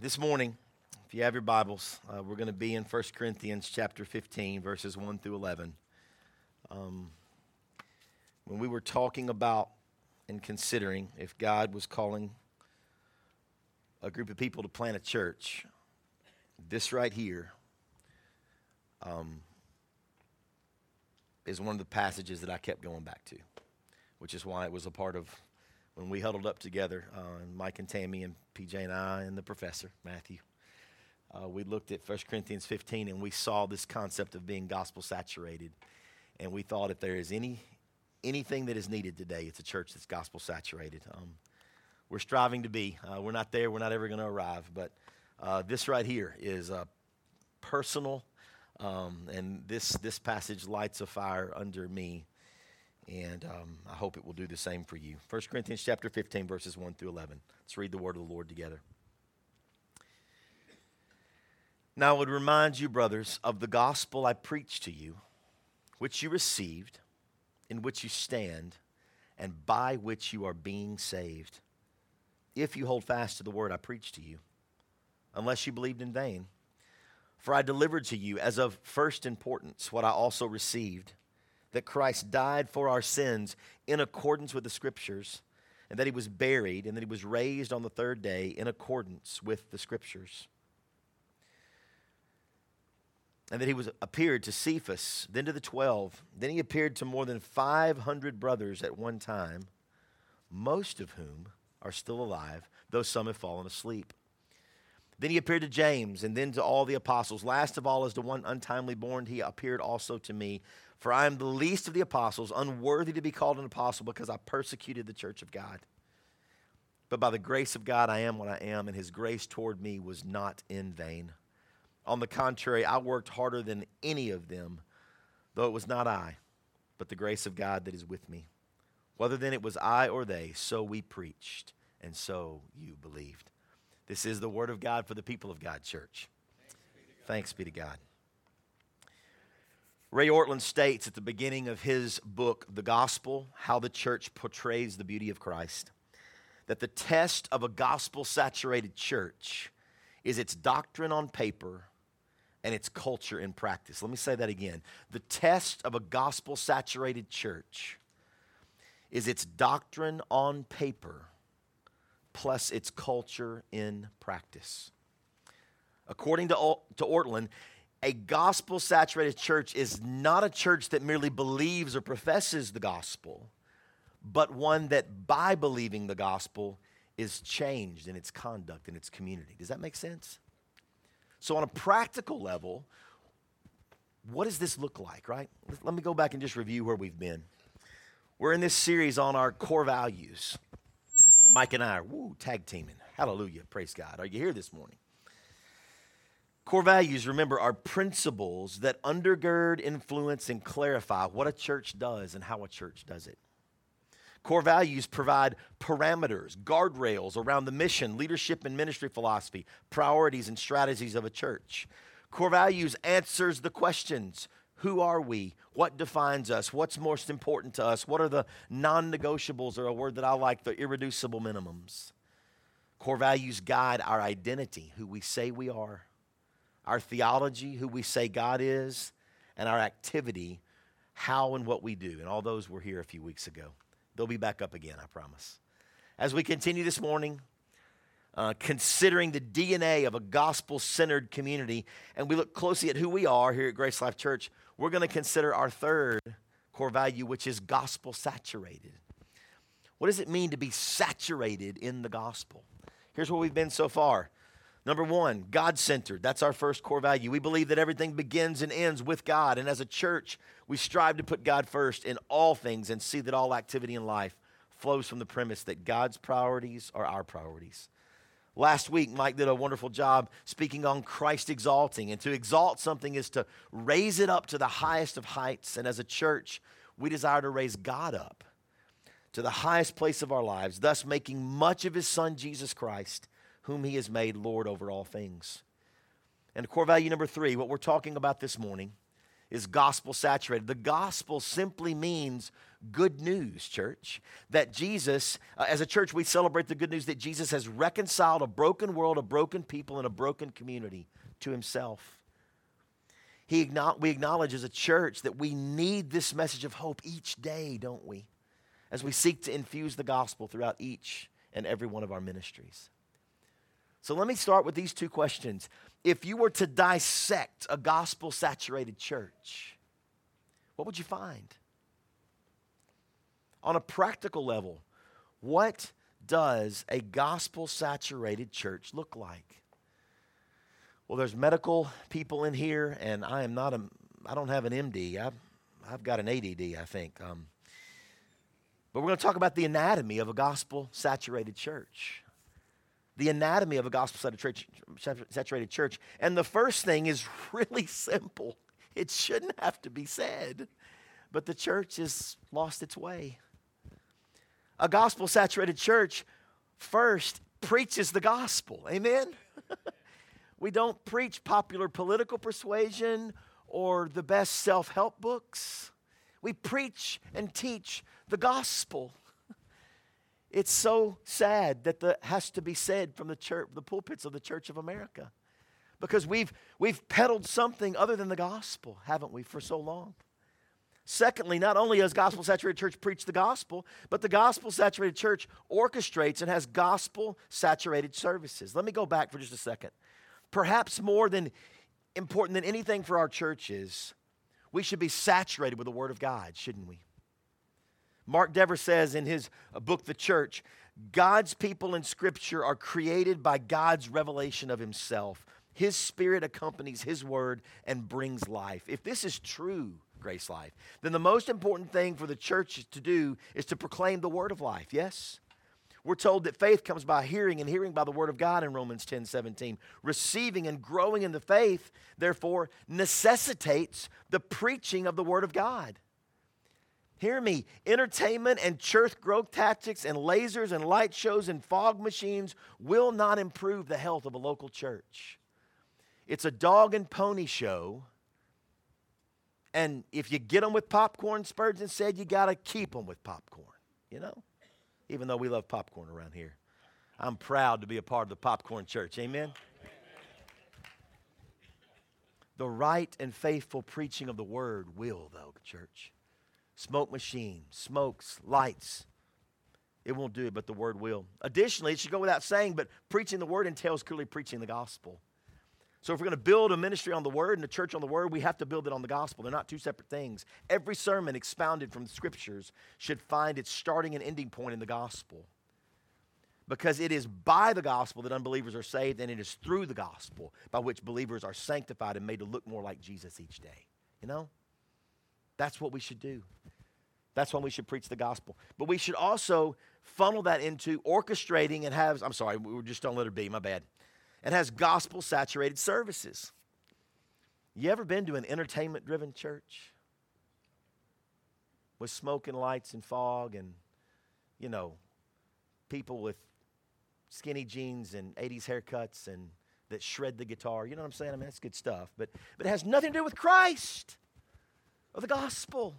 This morning, if you have your Bibles, we're going to be in 1 Corinthians chapter 15, verses 1 through 11. When we were talking about and considering if God was calling a group of people to plant a church, this right here is one of the passages that I kept going back to, which is why it was a part of when we huddled up together, Mike and Tammy and PJ and I and the professor, Matthew. We looked at 1 Corinthians 15 and we saw this concept of being gospel saturated. And we thought if there is anything that is needed today, it's a church that's gospel saturated. We're striving to be. We're not there. We're not ever going to arrive. But this right here is personal. And this passage lights a fire under me. And I hope it will do the same for you. 1 Corinthians chapter 15, verses 1 through 11. Let's read the word of the Lord together. Now I would remind you, brothers, of the gospel I preached to you, which you received, in which you stand, and by which you are being saved, if you hold fast to the word I preached to you, unless you believed in vain. For I delivered to you as of first importance what I also received, that Christ died for our sins in accordance with the Scriptures, and that he was buried, and that he was raised on the third day in accordance with the Scriptures. And that he appeared to Cephas, then to the 12. Then he appeared to more than 500 brothers at one time, most of whom are still alive, though some have fallen asleep. Then he appeared to James, and then to all the apostles. Last of all, as to one untimely born, he appeared also to me. For I am the least of the apostles, unworthy to be called an apostle, because I persecuted the church of God. But by the grace of God I am what I am, and his grace toward me was not in vain. On the contrary, I worked harder than any of them, though it was not I, but the grace of God that is with me. Whether then it was I or they, so we preached, and so you believed. This is the word of God for the people of God, church. Thanks be to God. Ray Ortlund states at the beginning of his book, The Gospel, How the Church Portrays the Beauty of Christ, that the test of a gospel-saturated church is its doctrine on paper and its culture in practice. Let me say that again. The test of a gospel-saturated church is its doctrine on paper plus its culture in practice. According to Ortlund, a gospel-saturated church is not a church that merely believes or professes the gospel, but one that by believing the gospel is changed in its conduct, in its community. Does that make sense? So on a practical level, what does this look like, right? Let me go back and just review where we've been. We're in this series on our core values. Mike and I are tag teaming. Hallelujah, praise God. Are you here this morning? Core values, remember, are principles that undergird, influence, and clarify what a church does and how a church does it. Core values provide parameters, guardrails around the mission, leadership, and ministry philosophy, priorities, and strategies of a church. Core values answers the questions: who are we? What defines us? What's most important to us? What are the non-negotiables, or a word that I like, the irreducible minimums? Core values guide our identity, who we say we are, our theology, who we say God is, and our activity, how and what we do. And all those were here a few weeks ago. They'll be back up again, I promise. As we continue this morning, considering the DNA of a gospel-centered community, and we look closely at who we are here at Grace Life Church, we're going to consider our third core value, which is gospel-saturated. What does it mean to be saturated in the gospel? Here's where we've been so far. Number one, God-centered. That's our first core value. We believe that everything begins and ends with God. And as a church, we strive to put God first in all things and see that all activity in life flows from the premise that God's priorities are our priorities. Last week, Mike did a wonderful job speaking on Christ exalting. And to exalt something is to raise it up to the highest of heights. And as a church, we desire to raise God up to the highest place of our lives, thus making much of his Son, Jesus Christ, whom he has made Lord over all things. And core value number three, what we're talking about this morning, is gospel saturated. The gospel simply means good news, church. That Jesus, as a church, we celebrate the good news that Jesus has reconciled a broken world, a broken people, and a broken community to himself. We acknowledge as a church that we need this message of hope each day, don't we? As we seek to infuse the gospel throughout each and every one of our ministries. So let me start with these two questions. If you were to dissect a gospel-saturated church, what would you find? On a practical level, what does a gospel-saturated church look like? Well, there's medical people in here, and I don't have an MD. I've got an ADD, I think. But we're going to talk about the anatomy of a gospel-saturated church. The anatomy of a gospel-saturated church. And the first thing is really simple. It shouldn't have to be said, but the church has lost its way. A gospel-saturated church first preaches the gospel. Amen? We don't preach popular political persuasion or the best self-help books. We preach and teach the gospel. It's so sad that that has to be said from the church, the pulpits of the Church of America, because we've peddled something other than the gospel, haven't we, for so long? Secondly, not only does gospel-saturated church preach the gospel, but the gospel-saturated church orchestrates and has gospel-saturated services. Let me go back for just a second. Perhaps more than important than anything for our churches, we should be saturated with the Word of God, shouldn't we? Mark Dever says in his book, The Church, God's people in Scripture are created by God's revelation of himself. His Spirit accompanies his word and brings life. If this is true, Grace Life, then the most important thing for the church to do is to proclaim the word of life, yes? We're told that faith comes by hearing, and hearing by the word of God in Romans 10:17. Receiving and growing in the faith, therefore, necessitates the preaching of the word of God. Hear me, entertainment and church growth tactics and lasers and light shows and fog machines will not improve the health of a local church. It's a dog and pony show, and if you get them with popcorn, Spurgeon said, you got to keep them with popcorn, you know? Even though we love popcorn around here. I'm proud to be a part of the popcorn church, amen? The right and faithful preaching of the word will, though, church. Smoke machine, smokes, lights. It won't do it, but the word will. Additionally, it should go without saying, but preaching the word entails clearly preaching the gospel. So if we're going to build a ministry on the word and a church on the word, we have to build it on the gospel. They're not two separate things. Every sermon expounded from the scriptures should find its starting and ending point in the gospel. Because it is by the gospel that unbelievers are saved, and it is through the gospel by which believers are sanctified and made to look more like Jesus each day. You know? That's what we should do. That's when we should preach the gospel. But we should also funnel that into orchestrating and have, I'm sorry, we were just on letter B, my bad. And has gospel-saturated services. You ever been to an entertainment-driven church? With smoke and lights and fog and, you know, people with skinny jeans and 80s haircuts and that shred the guitar. You know what I'm saying? I mean, that's good stuff. But it has nothing to do with Christ or the gospel.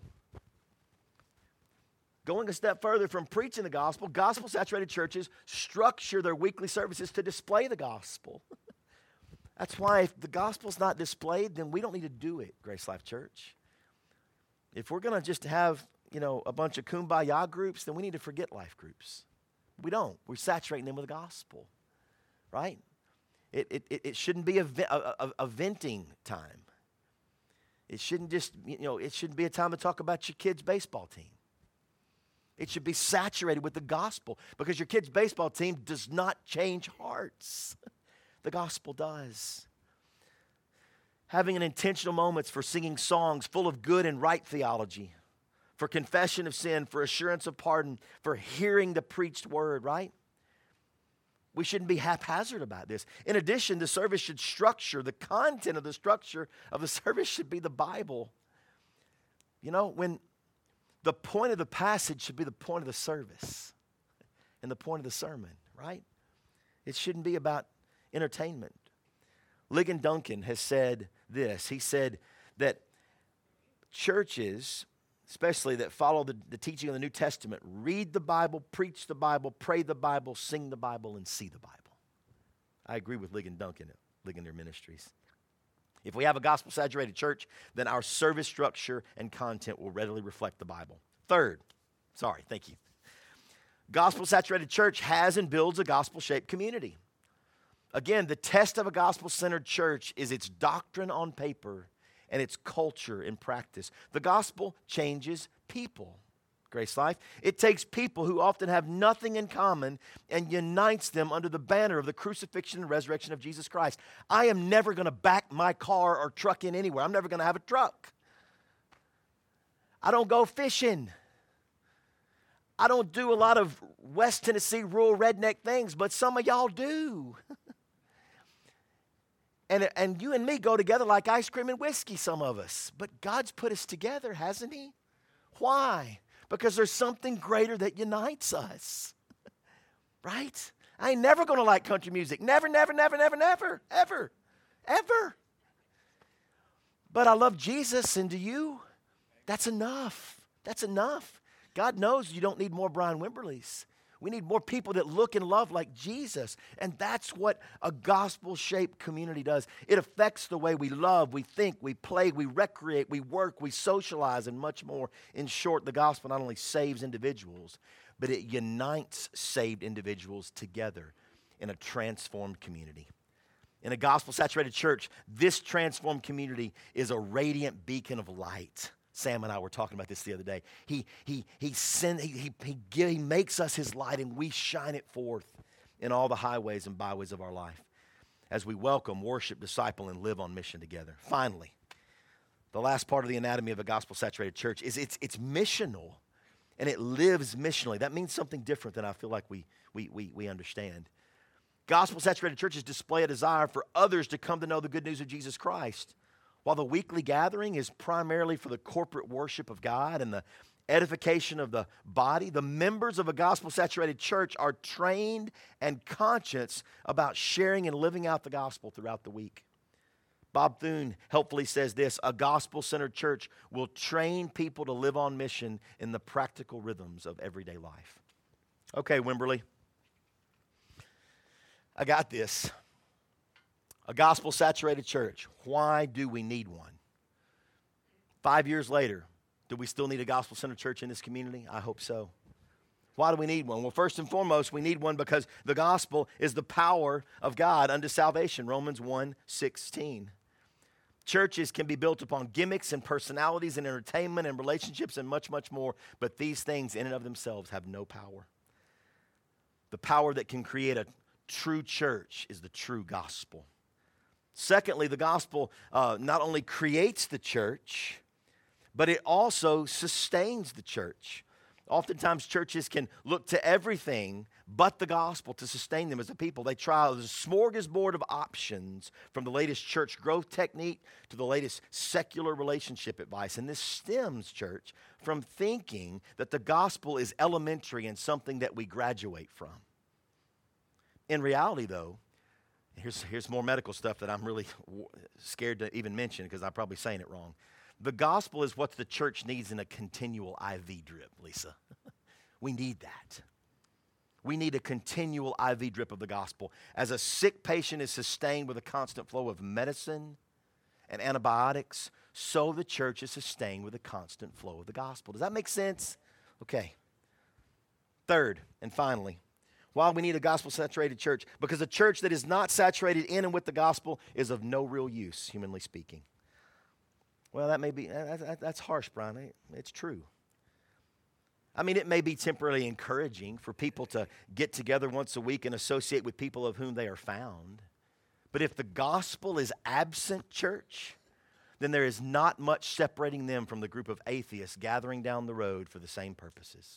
Going a step further from preaching the gospel, gospel-saturated churches structure their weekly services to display the gospel. That's why if the gospel's not displayed, then we don't need to do it, Grace Life Church. If we're going to just have, you know, a bunch of kumbaya groups, then we need to forget life groups. We don't. We're saturating them with the gospel, right? It shouldn't be a venting time. It shouldn't just, you know, it shouldn't be a time to talk about your kid's baseball team. It should be saturated with the gospel, because your kid's baseball team does not change hearts. The gospel does. Having an intentional moments for singing songs full of good and right theology, for confession of sin, for assurance of pardon, for hearing the preached word, right? We shouldn't be haphazard about this. In addition, the service should structure, the content of the structure of the service should be the Bible. You know, when the point of the passage should be the point of the service and the point of the sermon, right? It shouldn't be about entertainment. Ligon Duncan has said this. He said that churches, especially that follow the teaching of the New Testament, read the Bible, preach the Bible, pray the Bible, sing the Bible, and see the Bible. I agree with Ligon Duncan at Ligonier Ministries. If we have a gospel-saturated church, then our service structure and content will readily reflect the Bible. Third, thank you. Gospel-saturated church has and builds a gospel-shaped community. Again, the test of a gospel-centered church is its doctrine on paper and its culture in practice. The gospel changes people. Grace Life. It takes people who often have nothing in common and unites them under the banner of the crucifixion and resurrection of Jesus Christ. I am never going to back my car or truck in anywhere. I'm never going to have a truck. I don't go fishing. I don't do a lot of West Tennessee rural redneck things, but some of y'all do. And you and me go together like ice cream and whiskey, some of us. But God's put us together, hasn't He? Why? Because there's something greater that unites us. Right? I ain't never going to like country music. Never, never, never, never, never, ever, ever. But I love Jesus, and do you? That's enough. That's enough. God knows you don't need more Brian Wimberleys. We need more people that look and love like Jesus. And that's what a gospel-shaped community does. It affects the way we love, we think, we play, we recreate, we work, we socialize, and much more. In short, the gospel not only saves individuals, but it unites saved individuals together in a transformed community. In a gospel-saturated church, this transformed community is a radiant beacon of light. Sam and I were talking about this the other day. He makes us His light, and we shine it forth in all the highways and byways of our life as we welcome, worship, disciple, and live on mission together. Finally, the last part of the anatomy of a gospel-saturated church is it's missional, and it lives missionally. That means something different than I feel like we understand. Gospel-saturated churches display a desire for others to come to know the good news of Jesus Christ. While the weekly gathering is primarily for the corporate worship of God and the edification of the body, the members of a gospel-saturated church are trained and conscious about sharing and living out the gospel throughout the week. Bob Thune helpfully says this: a gospel-centered church will train people to live on mission in the practical rhythms of everyday life. Okay, Wimberley, I got this. A gospel-saturated church. Why do we need one? 5 years later, do we still need a gospel-centered church in this community? I hope so. Why do we need one? Well, first and foremost, we need one because the gospel is the power of God unto salvation. Romans 1:16. Churches can be built upon gimmicks and personalities and entertainment and relationships and much, much more, but these things in and of themselves have no power. The power that can create a true church is the true gospel. Secondly, the gospel not only creates the church, but it also sustains the church. Oftentimes, churches can look to everything but the gospel to sustain them as a people. They try a smorgasbord of options, from the latest church growth technique to the latest secular relationship advice. And this stems, church, from thinking that the gospel is elementary and something that we graduate from. In reality, though, here's more medical stuff that I'm really scared to even mention because I'm probably saying it wrong. The gospel is what the church needs in a continual IV drip, Lisa. We need that. We need a continual IV drip of the gospel. As a sick patient is sustained with a constant flow of medicine and antibiotics, so the church is sustained with a constant flow of the gospel. Does that make sense? Okay. Third and finally, why we need a gospel-saturated church? Because a church that is not saturated in and with the gospel is of no real use, humanly speaking. Well, that's harsh, Brian. It's true. I mean, it may be temporarily encouraging for people to get together once a week and associate with people of whom they are found. But if the gospel is absent, church, then there is not much separating them from the group of atheists gathering down the road for the same purposes.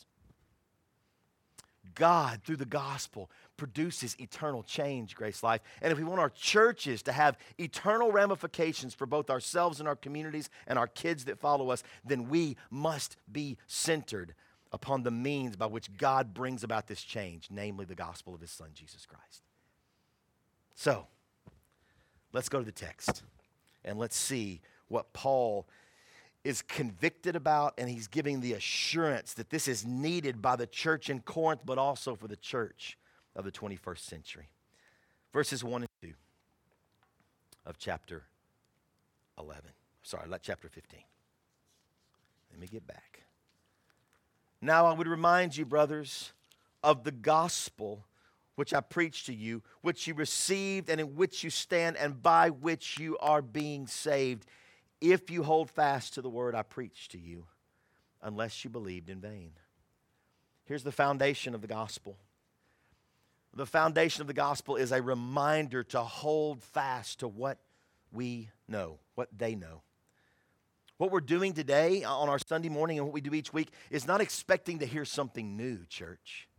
God, through the gospel, produces eternal change, Grace Life. And if we want our churches to have eternal ramifications for both ourselves and our communities and our kids that follow us, then we must be centered upon the means by which God brings about this change, namely the gospel of His Son, Jesus Christ. So, let's go to the text and let's see what Paul is convicted about, and he's giving the assurance that this is needed by the church in Corinth, but also for the church of the 21st century. Verses 1 and 2 of chapter 11. Chapter 15. Let me get back. Now I would remind you, brothers, of the gospel which I preached to you, which you received and in which you stand and by which you are being saved, if you hold fast to the word I preached to you, unless you believed in vain. Here's the foundation of the gospel. The foundation of the gospel is a reminder to hold fast to what we know, what they know. What we're doing today on our Sunday morning and what we do each week is not expecting to hear something new, church.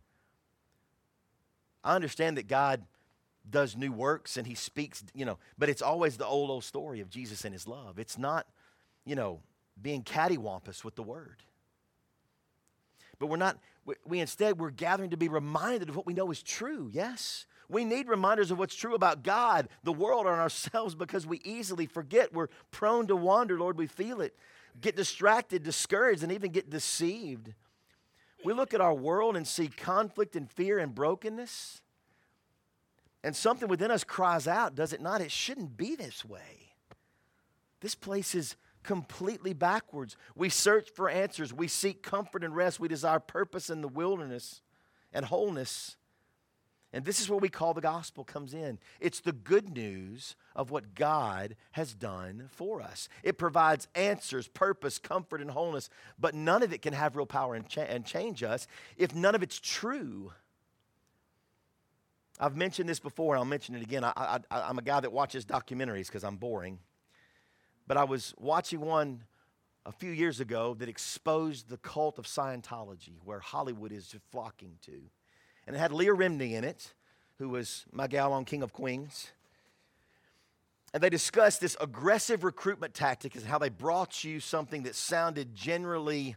I understand that God does new works and he speaks, but it's always the old story of Jesus and his love. It's not, being cattywampus with the word. But we're gathering to be reminded of what we know is true, yes? We need reminders of what's true about God, the world, and ourselves because we easily forget. We're prone to wander, Lord. We feel it. Get distracted, discouraged, and even get deceived. We look at our world and see conflict and fear and brokenness. And something within us cries out, does it not? It shouldn't be this way. This place is completely backwards. We search for answers. We seek comfort and rest. We desire purpose in the wilderness and wholeness. And this is where we call the gospel comes in. It's the good news of what God has done for us. It provides answers, purpose, comfort, and wholeness, but none of it can have real power and change us if none of it's true. I've mentioned this before, and I'll mention it again. I'm a guy that watches documentaries because I'm boring. But I was watching one a few years ago that exposed the cult of Scientology, where Hollywood is flocking to. And it had Leah Remini in it, who was my gal on King of Queens. And they discussed this aggressive recruitment tactic and how they brought you something that sounded generally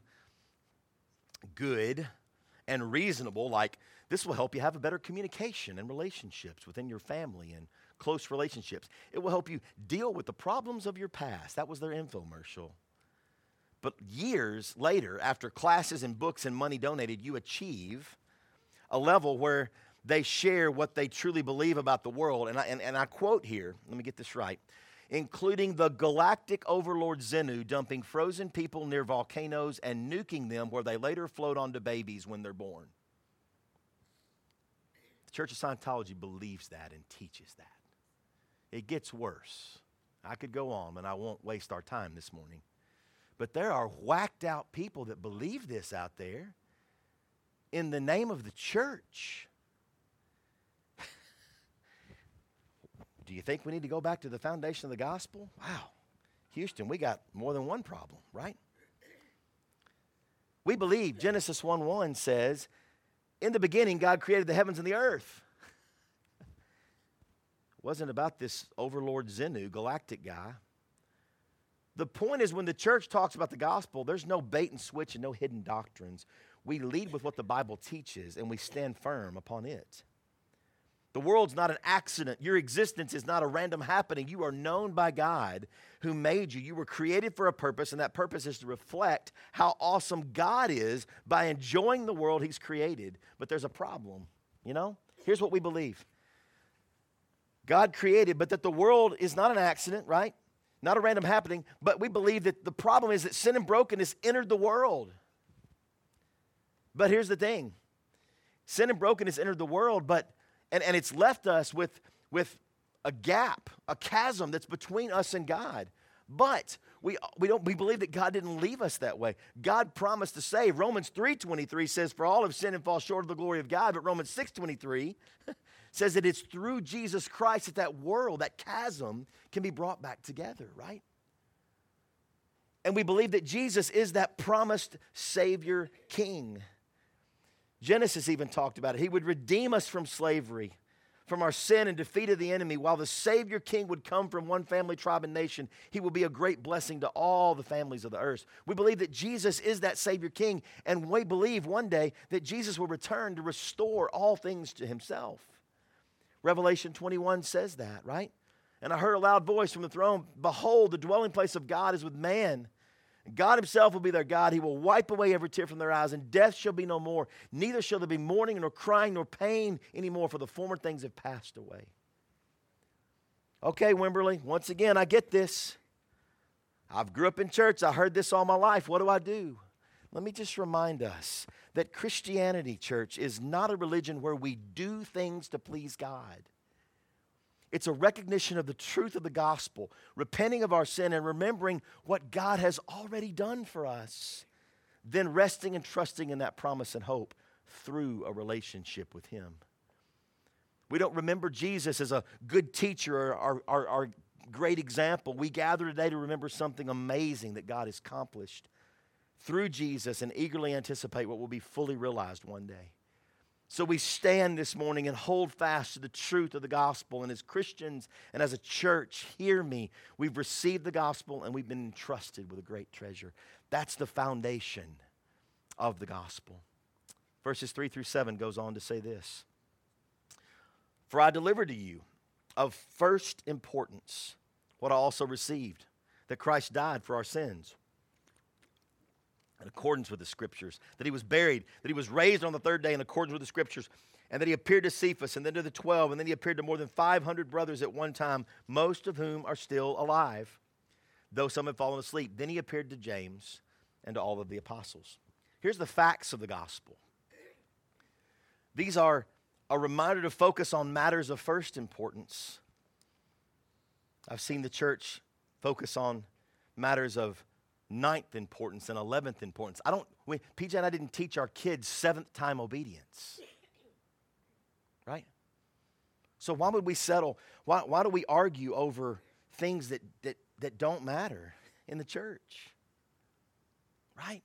good and reasonable, like this will help you have a better communication and relationships within your family and close relationships. It will help you deal with the problems of your past. That was their infomercial. But years later, after classes and books and money donated, you achieve a level where they share what they truly believe about the world. And I quote here, let me get this right, including the galactic overlord Xenu dumping frozen people near volcanoes and nuking them where they later float onto babies when they're born. The Church of Scientology believes that and teaches that. It gets worse. I could go on, but I won't waste our time this morning. But there are whacked out people that believe this out there in the name of the church. Do you think we need to go back to the foundation of the gospel? Wow. Houston, we got more than one problem, right? We believe Genesis 1:1 says, in the beginning, God created the heavens and the earth. It wasn't about this overlord Xenu, galactic guy. The point is when the church talks about the gospel, there's no bait and switch and no hidden doctrines. We lead with what the Bible teaches and we stand firm upon it. The world's not an accident. Your existence is not a random happening. You are known by God who made you. You were created for a purpose, and that purpose is to reflect how awesome God is by enjoying the world he's created. But there's a problem, Here's what we believe. God created, but that the world is not an accident, right? Not a random happening, but we believe that the problem is that sin and brokenness entered the world. But here's the thing. Sin and brokenness entered the world, and it's left us with a gap, a chasm that's between us and God. But we believe that God didn't leave us that way. God promised to save. Romans 3:23 says, for all have sinned and fall short of the glory of God. But Romans 6:23 says that it's through Jesus Christ that world, that chasm, can be brought back together, right? And we believe that Jesus is that promised Savior King. Genesis even talked about it. He would redeem us from slavery, from our sin and defeat of the enemy. While the Savior King would come from one family, tribe, and nation, he will be a great blessing to all the families of the earth. We believe that Jesus is that Savior King, and we believe one day that Jesus will return to restore all things to himself. Revelation 21 says that, right? And I heard a loud voice from the throne, behold, the dwelling place of God is with man. God himself will be their God. He will wipe away every tear from their eyes, and death shall be no more. Neither shall there be mourning, nor crying, nor pain anymore, for the former things have passed away. Okay, Wimberley, once again, I get this. I've grew up in church. I heard this all my life. What do? Let me just remind us that Christianity, church, is not a religion where we do things to please God. It's a recognition of the truth of the gospel, repenting of our sin and remembering what God has already done for us, then resting and trusting in that promise and hope through a relationship with him. We don't remember Jesus as a good teacher or our great example. We gather today to remember something amazing that God has accomplished through Jesus and eagerly anticipate what will be fully realized one day. So we stand this morning and hold fast to the truth of the gospel. And as Christians and as a church, hear me, we've received the gospel and we've been entrusted with a great treasure. That's the foundation of the gospel. Verses 3 through 7 goes on to say this. For I delivered to you of first importance what I also received, that Christ died for our sins, in accordance with the Scriptures, that he was buried, that he was raised on the third day in accordance with the Scriptures, and that he appeared to Cephas, and then to the 12, and then he appeared to more than 500 brothers at one time, most of whom are still alive, though some have fallen asleep. Then he appeared to James and to all of the apostles. Here's the facts of the gospel. These are a reminder to focus on matters of first importance. I've seen the church focus on matters of ninth importance and 11th importance. PJ and I didn't teach our kids seventh time obedience. Right? So why would we settle? Why do we argue over things that don't matter in the church? Right?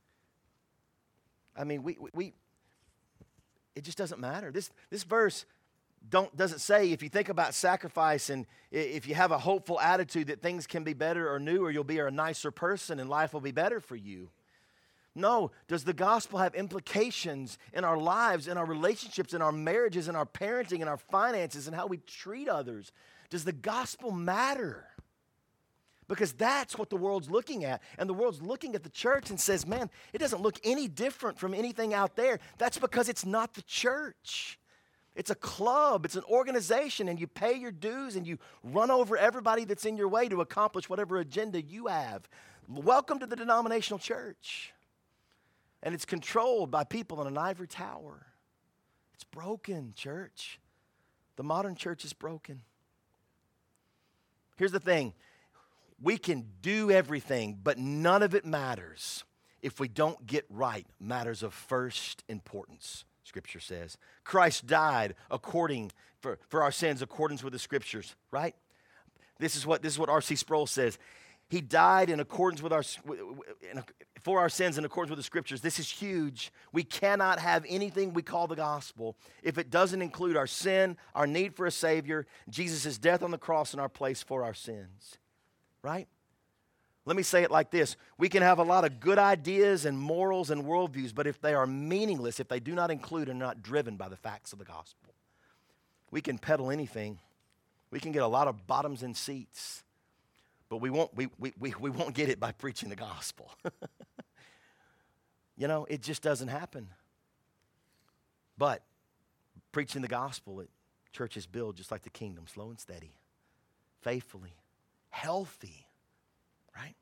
I mean, it just doesn't matter. This verse doesn't say if you think about sacrifice and if you have a hopeful attitude that things can be better or new or you'll be a nicer person and life will be better for you. No. Does the gospel have implications in our lives, in our relationships, in our marriages, in our parenting, in our finances, and how we treat others? Does the gospel matter? Because that's what the world's looking at. And the world's looking at the church and says, man, it doesn't look any different from anything out there. That's because it's not the church. It's a club, it's an organization, and you pay your dues and you run over everybody that's in your way to accomplish whatever agenda you have. Welcome to the denominational church. And it's controlled by people in an ivory tower. It's broken, church. The modern church is broken. Here's the thing. We can do everything, but none of it matters if we don't get right matters of first importance. Scripture says. Christ died for our sins accordance with the Scriptures, right? This is what R.C. Sproul says. He died in accordance with for our sins in accordance with the Scriptures. This is huge. We cannot have anything we call the gospel if it doesn't include our sin, our need for a Savior, Jesus' death on the cross in our place for our sins, right? Let me say it like this. We can have a lot of good ideas and morals and worldviews, but if they are meaningless, if they do not include and are not driven by the facts of the gospel, we can peddle anything. We can get a lot of bottoms in seats, but we won't get it by preaching the gospel. It just doesn't happen. But preaching the gospel, churches build just like the kingdom, slow and steady, faithfully, healthy. Right?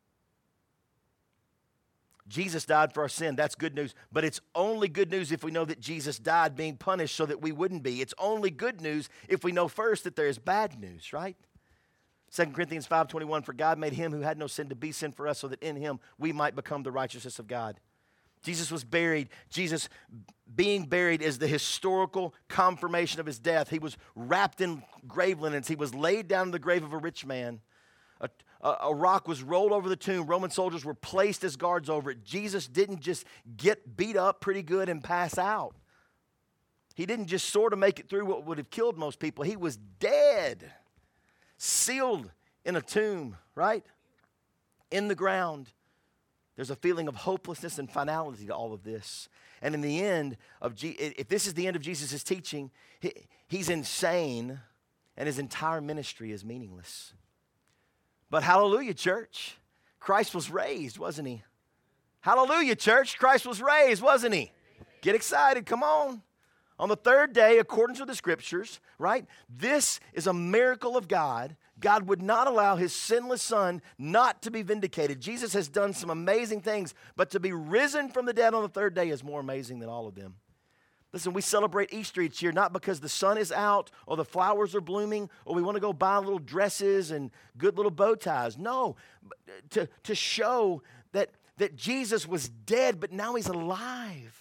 Jesus died for our sin. That's good news. But it's only good news if we know that Jesus died being punished so that we wouldn't be. It's only good news if we know first that there is bad news, right? 2 Corinthians 5:21, for God made him who had no sin to be sin for us so that in him we might become the righteousness of God. Jesus was buried. Jesus being buried is the historical confirmation of his death. He was wrapped in grave linens. He was laid down in the grave of a rich man. A rock was rolled over the tomb. Roman soldiers were placed as guards over it. Jesus didn't just get beat up pretty good and pass out. He didn't just sort of make it through what would have killed most people. He was dead, sealed in a tomb, right? In the ground. There's a feeling of hopelessness and finality to all of this. And in the end if this is the end of Jesus' teaching, he's insane and his entire ministry is meaningless. But hallelujah, church. Christ was raised, wasn't he? Hallelujah, church. Christ was raised, wasn't he? Get excited. Come on. On the third day, according to the scriptures, right? This is a miracle of God. God would not allow his sinless son not to be vindicated. Jesus has done some amazing things, but to be risen from the dead on the third day is more amazing than all of them. Listen, we celebrate Easter each year not because the sun is out or the flowers are blooming or we want to go buy little dresses and good little bow ties. No, to show that Jesus was dead, but now he's alive.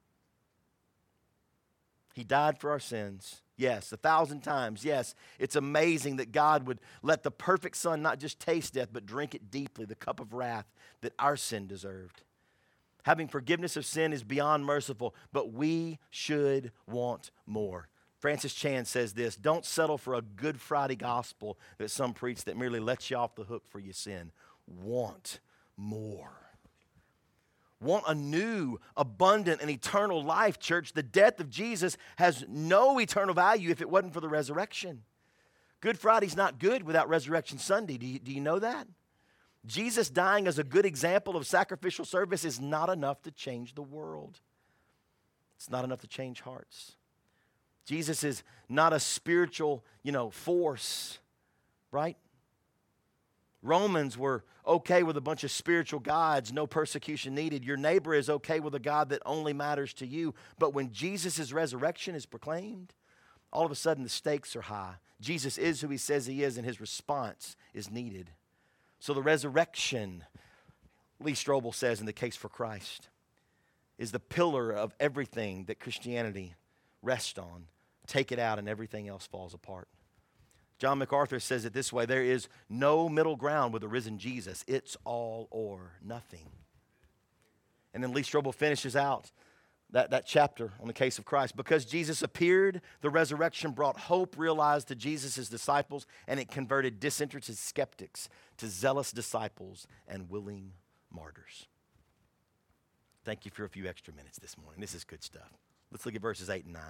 He died for our sins. Yes, 1,000 times. Yes, it's amazing that God would let the perfect Son not just taste death, but drink it deeply, the cup of wrath that our sin deserved. Having forgiveness of sin is beyond merciful, but we should want more. Francis Chan says this: don't settle for a Good Friday gospel that some preach that merely lets you off the hook for your sin. Want more. Want a new, abundant, and eternal life, church. The death of Jesus has no eternal value if it wasn't for the resurrection. Good Friday's not good without Resurrection Sunday. Do you know that? Jesus dying as a good example of sacrificial service is not enough to change the world. It's not enough to change hearts. Jesus is not a spiritual, force, right? Romans were okay with a bunch of spiritual gods, no persecution needed. Your neighbor is okay with a God that only matters to you. But when Jesus' resurrection is proclaimed, all of a sudden the stakes are high. Jesus is who he says he is, and his response is needed. So the resurrection, Lee Strobel says in The Case for Christ, is the pillar of everything that Christianity rests on. Take it out and everything else falls apart. John MacArthur says it this way: there is no middle ground with the risen Jesus. It's all or nothing. And then Lee Strobel finishes out that chapter on The Case of Christ. Because Jesus appeared, the resurrection brought hope realized to Jesus' disciples, and it converted disinterested skeptics to zealous disciples and willing martyrs. Thank you for a few extra minutes this morning. This is good stuff. Let's look at verses 8 and 9.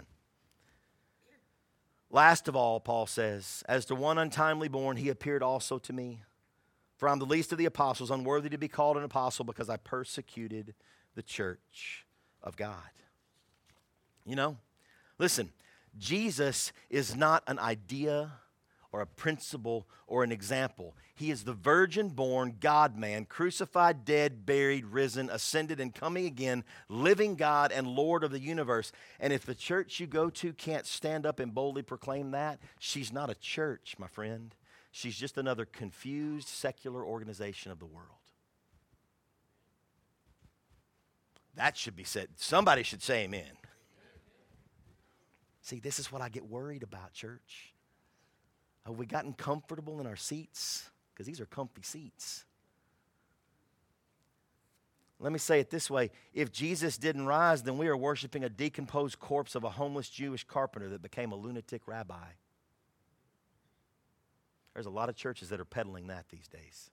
Last of all, Paul says, as to one untimely born, he appeared also to me. For I'm the least of the apostles, unworthy to be called an apostle, because I persecuted the church of God. Listen, Jesus is not an idea or a principle or an example. He is the virgin-born God-man, crucified, dead, buried, risen, ascended, and coming again, living God and Lord of the universe. And if the church you go to can't stand up and boldly proclaim that, she's not a church, my friend. She's just another confused, secular organization of the world. That should be said. Somebody should say amen. See, this is what I get worried about, church. Have we gotten comfortable in our seats? Because these are comfy seats. Let me say it this way. If Jesus didn't rise, then we are worshiping a decomposed corpse of a homeless Jewish carpenter that became a lunatic rabbi. There's a lot of churches that are peddling that these days.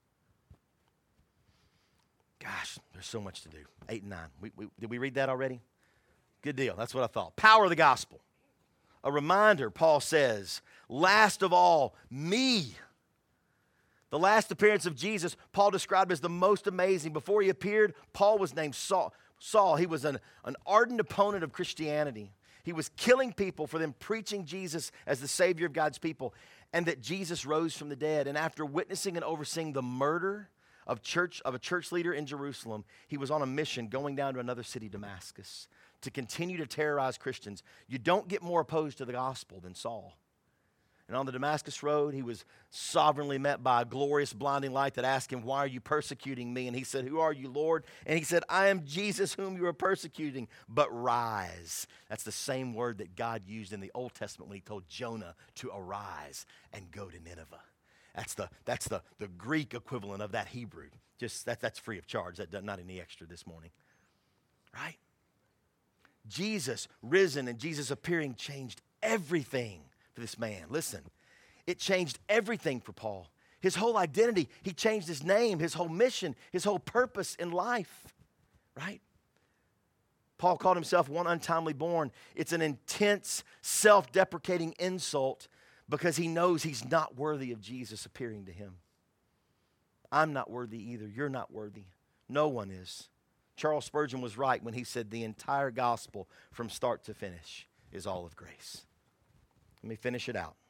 Gosh, there's so much to do. 8 and 9. Did we read that already? Good deal. That's what I thought. Power of the gospel. A reminder, Paul says, last of all, me. The last appearance of Jesus, Paul described as the most amazing. Before he appeared, Paul was named Saul. He was an ardent opponent of Christianity. He was killing people for them preaching Jesus as the Savior of God's people, and that Jesus rose from the dead. And after witnessing and overseeing the murder of a church leader in Jerusalem, he was on a mission going down to another city, Damascus, to continue to terrorize Christians. You don't get more opposed to the gospel than Saul. And on the Damascus road, he was sovereignly met by a glorious blinding light that asked him, why are you persecuting me? And he said, who are you, Lord? And he said, I am Jesus whom you are persecuting, but rise. That's the same word that God used in the Old Testament when he told Jonah to arise and go to Nineveh. That's the Greek equivalent of that Hebrew. Just that's free of charge. That's not any extra this morning. Right? Jesus risen and Jesus appearing changed everything for this man. Listen, it changed everything for Paul. His whole identity, he changed his name, his whole mission, his whole purpose in life. Right? Paul called himself one untimely born. It's an intense, self-deprecating insult because he knows he's not worthy of Jesus appearing to him. I'm not worthy either. You're not worthy. No one is. Charles Spurgeon was right when he said the entire gospel from start to finish is all of grace. Let me finish it out.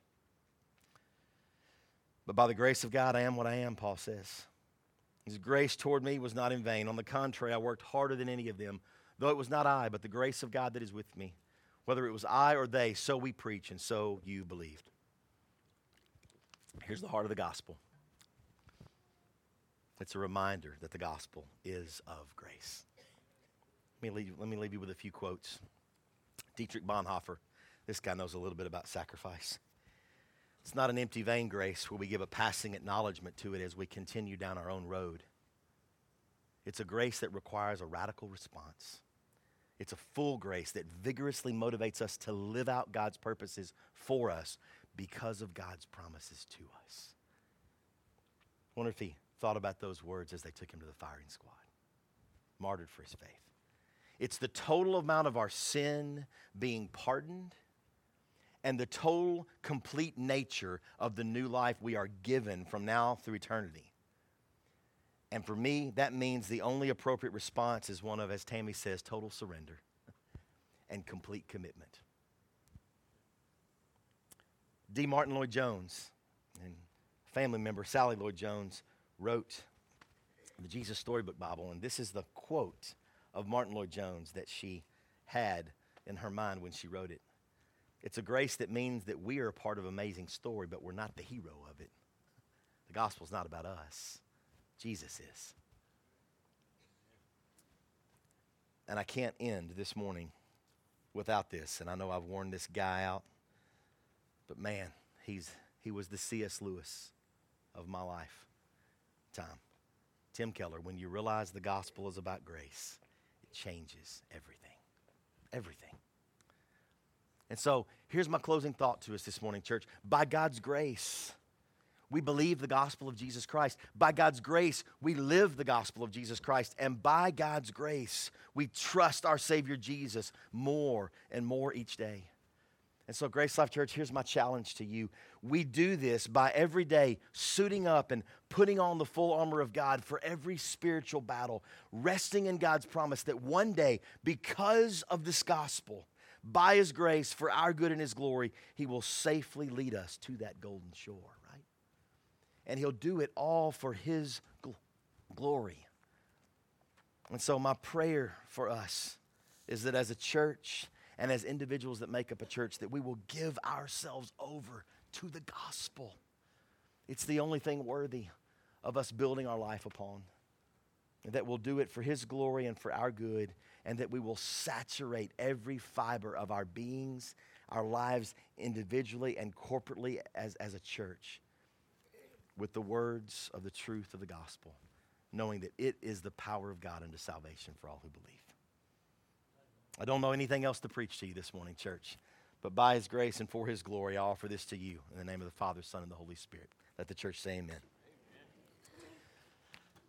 But by the grace of God, I am what I am, Paul says. His grace toward me was not in vain. On the contrary, I worked harder than any of them, though it was not I, but the grace of God that is with me. Whether it was I or they, so we preach, and so you believed. Here's the heart of the gospel. It's a reminder that the gospel is of grace. Let me leave you with a few quotes. Dietrich Bonhoeffer, this guy knows a little bit about sacrifice. It's not an empty, vain grace where we give a passing acknowledgement to it as we continue down our own road. It's a grace that requires a radical response. It's a full grace that vigorously motivates us to live out God's purposes for us because of God's promises to us. I wonder if he thought about those words as they took him to the firing squad. Martyred for his faith. It's the total amount of our sin being pardoned and the total, complete nature of the new life we are given from now through eternity. And for me, that means the only appropriate response is one of, as Tammy says, total surrender and complete commitment. D. Martin Lloyd-Jones and family member Sally Lloyd-Jones wrote the Jesus Storybook Bible, and this is the quote of Martin Lloyd-Jones that she had in her mind when she wrote it. It's a grace that means that we are a part of an amazing story, but we're not the hero of it. The gospel's not about us. Jesus is. And I can't end this morning without this, and I know I've worn this guy out, but man, he was the C.S. Lewis of my life. Tim Keller, when you realize the gospel is about grace, it changes everything. Everything. And so, here's my closing thought to us this morning, church. By God's grace, we believe the gospel of Jesus Christ. By God's grace, we live the gospel of Jesus Christ. And by God's grace, we trust our Savior Jesus more and more each day. And so, Grace Life Church, here's my challenge to you. We do this by every day suiting up and putting on the full armor of God for every spiritual battle, resting in God's promise that one day, because of this gospel, by His grace, for our good and His glory, He will safely lead us to that golden shore, right? And He'll do it all for His glory. And so my prayer for us is that as a church and as individuals that make up a church, that we will give ourselves over to the gospel. It's the only thing worthy of us building our life upon. And that we'll do it for His glory and for our good, and that we will saturate every fiber of our beings, our lives individually and corporately as a church with the words of the truth of the gospel, knowing that it is the power of God unto salvation for all who believe. I don't know anything else to preach to you this morning, church, but by His grace and for His glory, I offer this to you in the name of the Father, Son, and the Holy Spirit. Let the church say amen.